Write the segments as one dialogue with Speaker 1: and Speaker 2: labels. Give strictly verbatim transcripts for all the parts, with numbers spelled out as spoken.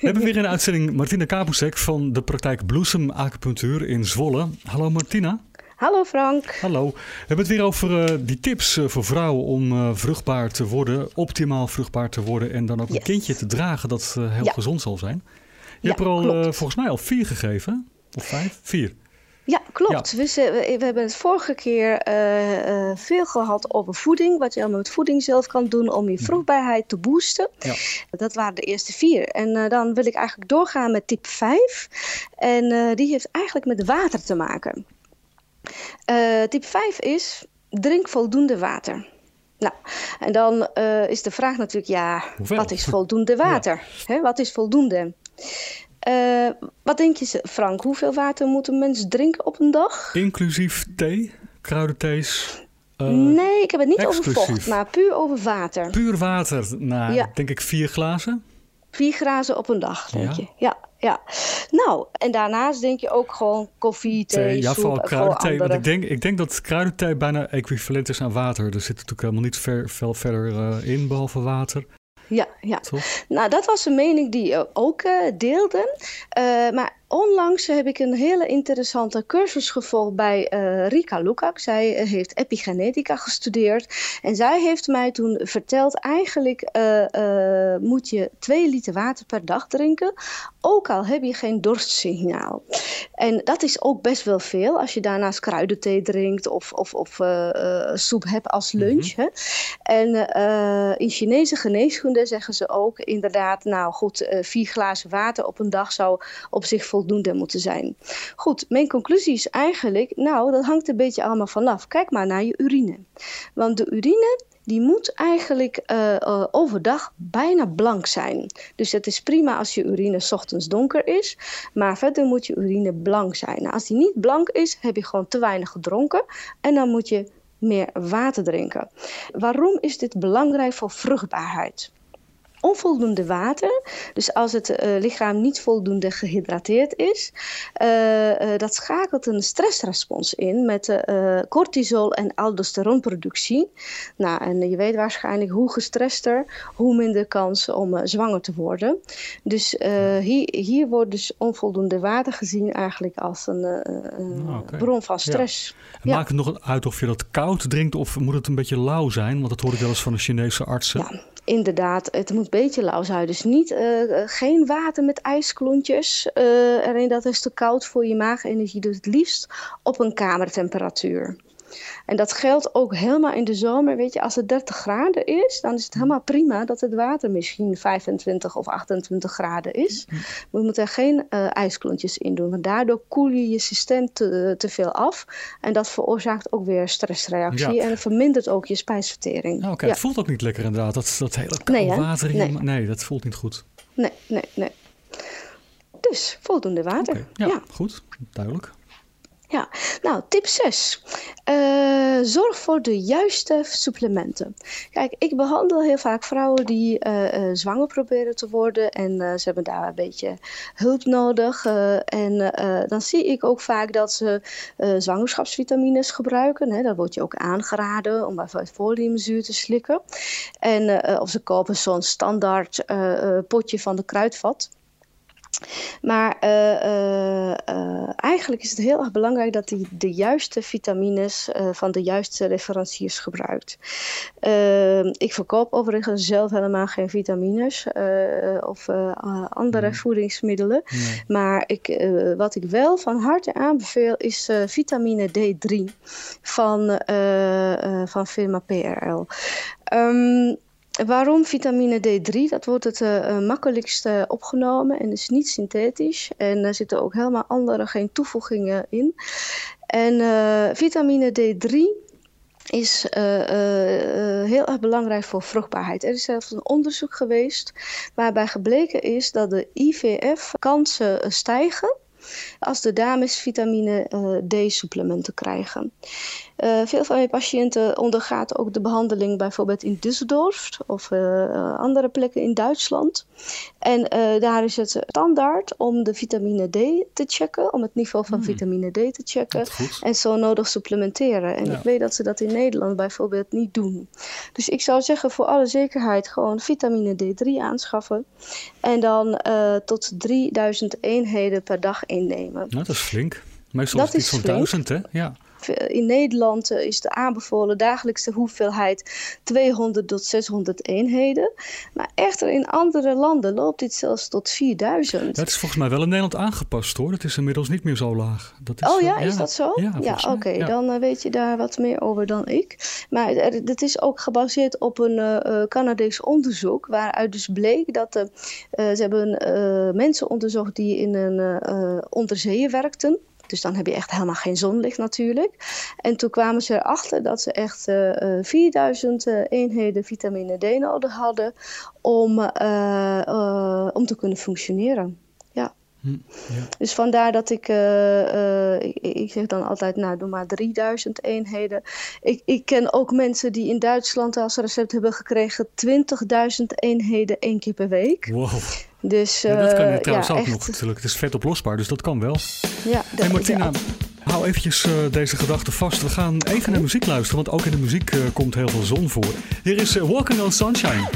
Speaker 1: We hebben weer een uitzending Martina Kapusek van de praktijk Bloesem Acupunctuur in Zwolle. Hallo Martina.
Speaker 2: Hallo Frank.
Speaker 1: Hallo. We hebben het weer over uh, die tips uh, voor vrouwen om uh, vruchtbaar te worden, optimaal vruchtbaar te worden en dan ook yes. een kindje te dragen dat uh, heel ja. gezond zal zijn. Je ja, hebt er al uh, volgens mij al vier gegeven, of vijf? Vier.
Speaker 2: Ja, klopt. Ja. We, we, we hebben het vorige keer uh, uh, veel gehad over voeding. Wat je allemaal met voeding zelf kan doen om je vruchtbaarheid te boosten. Ja. Dat waren de eerste vier. En uh, dan wil ik eigenlijk doorgaan met tip vijf. En uh, die heeft eigenlijk met water te maken. Uh, tip vijf is, drink voldoende water. Nou, en dan uh, is de vraag natuurlijk, ja, Hoeveel? wat is voldoende water? Ja. Hè, wat is voldoende? Uh, wat denk je, Frank? Hoeveel water moet een mens drinken op een dag?
Speaker 1: Inclusief thee, kruidenthees? Uh,
Speaker 2: nee, ik heb het niet
Speaker 1: exclusief.
Speaker 2: over vocht, maar puur over water.
Speaker 1: Puur water? Nou, ja. denk ik vier glazen.
Speaker 2: Vier glazen op een dag, denk
Speaker 1: ja.
Speaker 2: je. Ja, ja. Nou, en daarnaast denk je ook gewoon koffie, thee, thee ja, soep.
Speaker 1: Vooral kruidenthee. Want ik denk, ik denk dat kruidenthee bijna equivalent is aan water. Er zit natuurlijk helemaal niet ver, veel verder uh, in, behalve water.
Speaker 2: Ja, ja. Nou, dat was een mening die je ook uh, deelde. Uh, maar onlangs heb ik een hele interessante cursus gevolgd bij uh, Rika Lukak. Zij uh, heeft epigenetica gestudeerd. En zij heeft mij toen verteld, eigenlijk uh, uh, moet je twee liter water per dag drinken. Ook al heb je geen dorstsignaal. En dat is ook best wel veel als je daarnaast kruidenthee drinkt of, of, of uh, uh, soep hebt als lunch. Mm-hmm. Hè? En uh, in Chinese geneeskunde zeggen ze ook inderdaad, nou goed, uh, vier glazen water op een dag zou op zich voldoende moeten zijn. Goed, mijn conclusie is eigenlijk, nou, dat hangt een beetje allemaal vanaf. Kijk maar naar je urine. Want de urine, die moet eigenlijk uh, uh, overdag bijna blank zijn. Dus het is prima als je urine 's ochtends donker is. Maar verder moet je urine blank zijn. Nou, als die niet blank is, heb je gewoon te weinig gedronken. En dan moet je meer water drinken. Waarom is dit belangrijk voor vruchtbaarheid? Onvoldoende water, dus als het uh, lichaam niet voldoende gehydrateerd is, uh, uh, dat schakelt een stressrespons in met uh, cortisol en aldosteronproductie. Nou, en je weet waarschijnlijk hoe gestrester, hoe minder kans om uh, zwanger te worden. Dus uh, hier, hier wordt dus onvoldoende water gezien eigenlijk als een uh, okay. bron van stress.
Speaker 1: Ja. En ja. Maakt het nog uit of je dat koud drinkt of moet het een beetje lauw zijn? Want dat hoor ik wel eens van de Chinese artsen.
Speaker 2: Ja. Inderdaad, het moet een beetje lauw zijn. Dus niet, uh, geen water met ijsklontjes uh, erin. Dat is te koud voor je maagenergie. Dus het liefst op een kamertemperatuur. En dat geldt ook helemaal in de zomer. Weet je, als het dertig graden is, dan is het helemaal prima dat het water misschien vijfentwintig of achtentwintig graden is. We moeten er geen uh, ijsklontjes in doen. Want daardoor koel je je systeem te, te veel af. En dat veroorzaakt ook weer stressreactie. Ja. En het vermindert ook je spijsvertering.
Speaker 1: Nou, okay. ja. Het voelt ook niet lekker inderdaad. Dat, dat hele koude nee, water in nee. je... Nee, dat voelt niet goed.
Speaker 2: Nee, nee, nee. Dus voldoende water.
Speaker 1: Okay. Ja, ja, goed. Duidelijk.
Speaker 2: Ja, nou, tip zes. Uh, zorg voor de juiste supplementen. Kijk, ik behandel heel vaak vrouwen die uh, uh, zwanger proberen te worden. En uh, ze hebben daar een beetje hulp nodig. Uh, en uh, dan zie ik ook vaak dat ze uh, zwangerschapsvitamines gebruiken. Hè. Dat wordt je ook aangeraden om even foliumzuur te slikken. En, uh, of ze kopen zo'n standaard uh, uh, potje van de kruidvat. Maar uh, uh, uh, eigenlijk is het heel erg belangrijk dat hij de juiste vitamines uh, van de juiste leveranciers gebruikt. Uh, ik verkoop overigens zelf helemaal geen vitamines uh, of uh, andere nee. voedingsmiddelen. Nee. Maar ik, uh, wat ik wel van harte aanbeveel is uh, vitamine D drie van, uh, uh, van firma P R L. Um, Waarom vitamine D drie? Dat wordt het uh, makkelijkst uh, opgenomen en is niet synthetisch. En er zitten ook helemaal andere, geen toevoegingen in. En uh, vitamine D drie is uh, uh, uh, heel erg belangrijk voor vruchtbaarheid. Er is zelfs een onderzoek geweest waarbij gebleken is dat de I V F-kansen stijgen als de dames vitamine uh, D-supplementen krijgen. Uh, veel van mijn patiënten ondergaat ook de behandeling bijvoorbeeld in Düsseldorf of uh, andere plekken in Duitsland. En uh, daar is het standaard om de vitamine D te checken, om het niveau van hmm. vitamine D te checken en zo nodig supplementeren. En ja. ik weet dat ze dat in Nederland bijvoorbeeld niet doen. Dus ik zou zeggen voor alle zekerheid gewoon vitamine D drie aanschaffen en dan uh, tot drieduizend eenheden per dag innemen.
Speaker 1: Nou, dat is flink. Meestal dat is het iets van duizend, hè? Ja.
Speaker 2: In Nederland is de aanbevolen dagelijkse hoeveelheid tweehonderd tot zeshonderd eenheden. Maar echter in andere landen loopt dit zelfs tot vierduizend.
Speaker 1: Dat is volgens mij wel in Nederland aangepast hoor. Het is inmiddels niet meer zo laag. Dat is,
Speaker 2: oh ja,
Speaker 1: uh,
Speaker 2: is
Speaker 1: ja.
Speaker 2: dat zo?
Speaker 1: Ja,
Speaker 2: ja oké. Okay. Ja. Dan uh, weet je daar wat meer over dan ik. Maar het is ook gebaseerd op een uh, Canadees onderzoek. Waaruit dus bleek dat uh, uh, ze hebben uh, mensen onderzocht die in een uh, onderzeeën werkten. Dus dan heb je echt helemaal geen zonlicht natuurlijk. En toen kwamen ze erachter dat ze echt uh, vierduizend uh, eenheden vitamine D nodig hadden om, uh, uh, om te kunnen functioneren. Ja. Hm, ja. Dus vandaar dat ik, uh, uh, ik, ik zeg dan altijd, nou doe maar drieduizend eenheden. Ik, ik ken ook mensen die in Duitsland als recept hebben gekregen twintigduizend eenheden één keer per week.
Speaker 1: Wow.
Speaker 2: Dus, uh,
Speaker 1: ja, dat kan je trouwens
Speaker 2: ja,
Speaker 1: ook
Speaker 2: echt.
Speaker 1: nog natuurlijk. Het is vet oplosbaar, dus dat kan wel.
Speaker 2: Ja,
Speaker 1: hey Martina, ja. hou eventjes uh, deze gedachte vast. We gaan even okay. naar muziek luisteren, want ook in de muziek uh, komt heel veel zon voor. Hier is uh, Walking on Sunshine.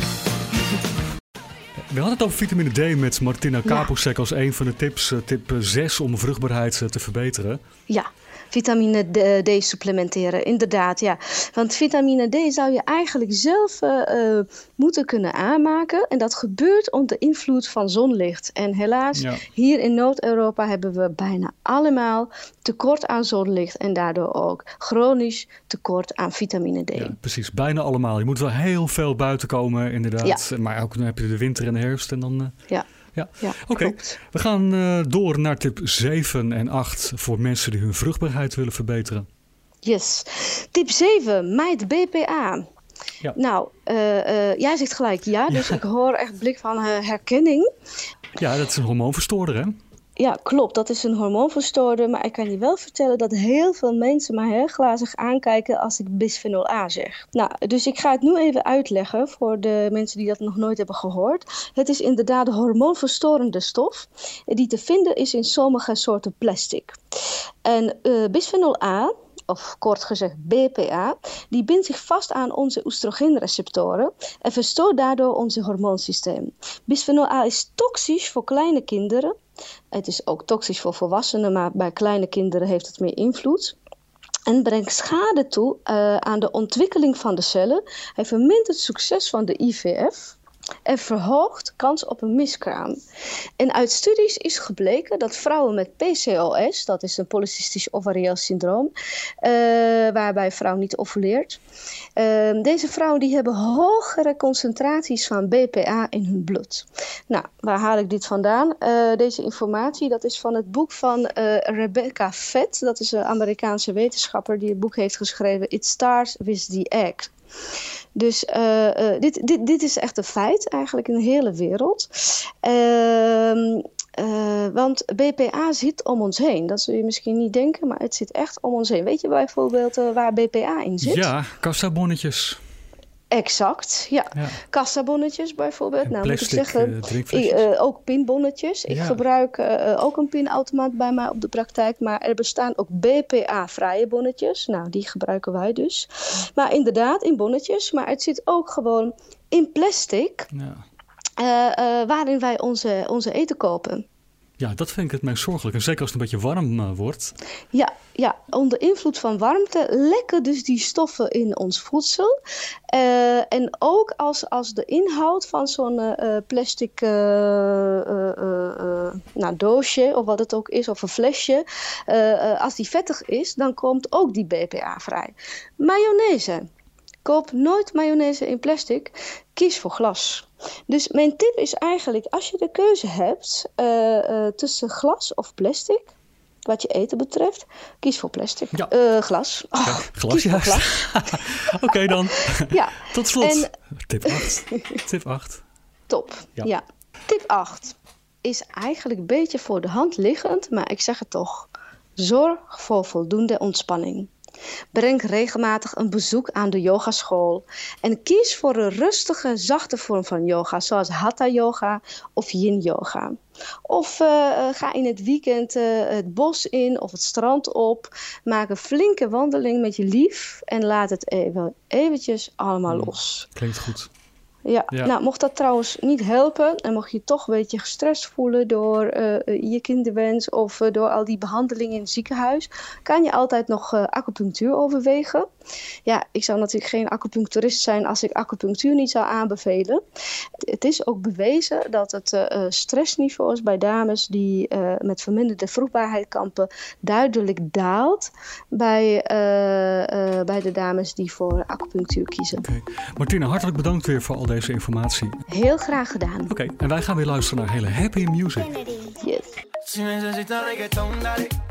Speaker 1: We hadden het over vitamine D met Martina Kapusek ja. als een van de tips. Uh, tip zes om vruchtbaarheid uh, te verbeteren.
Speaker 2: Ja. Vitamine D supplementeren, inderdaad, ja. Want vitamine D zou je eigenlijk zelf uh, uh, moeten kunnen aanmaken. En dat gebeurt onder invloed van zonlicht. En helaas, ja. hier in Noord-Europa hebben we bijna allemaal tekort aan zonlicht. En daardoor ook chronisch tekort aan vitamine D.
Speaker 1: Ja, precies, bijna allemaal. Je moet wel heel veel buiten komen, inderdaad. Ja. Maar ook dan heb je de winter en de herfst en dan... Uh...
Speaker 2: Ja.
Speaker 1: Ja, ja oké. Okay. We gaan uh, door naar tip zeven en acht voor mensen die hun vruchtbaarheid willen verbeteren.
Speaker 2: Yes. Tip zeven, mijt B P A. Ja. Nou, uh, uh, jij zegt gelijk ja, dus ja. ik hoor echt blik van uh, herkenning.
Speaker 1: Ja, dat is een hormoonverstoorder, hè?
Speaker 2: Ja, klopt. Dat is een hormoonverstoorder. Maar ik kan je wel vertellen dat heel veel mensen mij heel glazig aankijken als ik bisphenol A zeg. Nou, dus ik ga het nu even uitleggen voor de mensen die dat nog nooit hebben gehoord. Het is inderdaad een hormoonverstorende stof die te vinden is in sommige soorten plastic. En uh, bisphenol A, of kort gezegd B P A, die bindt zich vast aan onze oestrogeenreceptoren en verstoort daardoor ons hormoonsysteem. Bisphenol A is toxisch voor kleine kinderen. Het is ook toxisch voor volwassenen, maar bij kleine kinderen heeft het meer invloed. En brengt schade toe uh, aan de ontwikkeling van de cellen. Hij vermindert het succes van de I V F. En verhoogt kans op een miskraam. En uit studies is gebleken dat vrouwen met P C O S, dat is een polycystisch ovarieel syndroom, uh, waarbij vrouw niet ovuleert. Uh, deze vrouwen die hebben hogere concentraties van B P A in hun bloed. Nou, waar haal ik dit vandaan? Uh, deze informatie, dat is van het boek van uh, Rebecca Fett. Dat is een Amerikaanse wetenschapper die het boek heeft geschreven It Starts with the Egg. Dus uh, uh, dit, dit, dit is echt een feit eigenlijk in de hele wereld. Uh, uh, want B P A zit om ons heen. Dat zul je misschien niet denken, maar het zit echt om ons heen. Weet je bijvoorbeeld uh, waar B P A in zit?
Speaker 1: Ja, kassabonnetjes.
Speaker 2: Exact, ja. ja. Kassabonnetjes bijvoorbeeld. En nou,
Speaker 1: plastic,
Speaker 2: moet ik zeggen,
Speaker 1: uh,
Speaker 2: ik, uh, ook pinbonnetjes. Ik ja. gebruik uh, ook een pinautomaat bij mij op de praktijk. Maar er bestaan ook B P A-vrije bonnetjes. Nou, die gebruiken wij dus. Maar inderdaad, in bonnetjes. Maar het zit ook gewoon in plastic. Ja. Uh, uh, waarin wij onze, onze eten kopen.
Speaker 1: Ja, dat vind ik het meest zorgelijk. En zeker als het een beetje warm uh, wordt.
Speaker 2: Ja, ja, onder invloed van warmte lekken dus die stoffen in ons voedsel. Uh, en ook als, als de inhoud van zo'n uh, plastic uh, uh, uh, nou, doosje, of wat het ook is, of een flesje, uh, uh, als die vettig is, dan komt ook die B P A vrij. Mayonaise. Koop nooit mayonaise in plastic. Kies voor glas. Dus mijn tip is eigenlijk, als je de keuze hebt uh, uh, tussen glas of plastic, wat je eten betreft, kies voor plastic. Ja. Uh, glas. Oh, ja,
Speaker 1: glas, ja.
Speaker 2: glas.
Speaker 1: Oké okay, dan.
Speaker 2: Ja.
Speaker 1: Tot slot. En... Tip acht. Tip acht.
Speaker 2: Top, ja. ja. Tip acht. is eigenlijk een beetje voor de hand liggend, maar ik zeg het toch. Zorg voor voldoende ontspanning. Breng regelmatig een bezoek aan de yogaschool en kies voor een rustige, zachte vorm van yoga, zoals Hatha yoga of Yin yoga. Of uh, ga in het weekend uh, het bos in of het strand op. Maak een flinke wandeling met je lief en laat het even eventjes allemaal
Speaker 1: hmm,
Speaker 2: los.
Speaker 1: Klinkt goed.
Speaker 2: Ja. ja, nou mocht dat trouwens niet helpen en mocht je toch een beetje gestrest voelen door uh, je kinderwens of uh, door al die behandelingen in het ziekenhuis, kan je altijd nog uh, acupunctuur overwegen. Ja, ik zou natuurlijk geen acupuncturist zijn als ik acupunctuur niet zou aanbevelen. Het is ook bewezen dat het uh, stressniveaus bij dames die uh, met verminderde vruchtbaarheid kampen duidelijk daalt bij, uh, uh, bij de dames die voor acupunctuur kiezen.
Speaker 1: Okay. Martina, hartelijk bedankt weer voor al deze informatie.
Speaker 2: Heel graag gedaan.
Speaker 1: Oké, okay, en wij gaan weer luisteren naar hele happy music.
Speaker 2: Yes.